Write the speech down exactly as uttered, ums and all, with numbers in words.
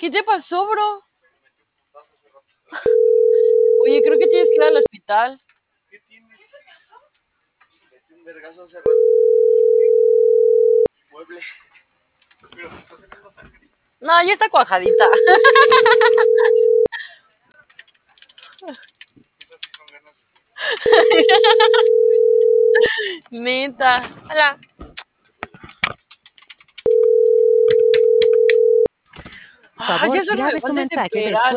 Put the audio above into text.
¿Qué te pasó, bro? Oye, creo que tienes que ir al hospital. ¿Qué tienes? Metí un vergazo hace rato. Mueble. Pero me está sacando sangre. No, ya está cuajadita. Esas sí son ganas de... Neta. Hola. Ah, Favor, ya se grabe regresó su el mensaje desesperado.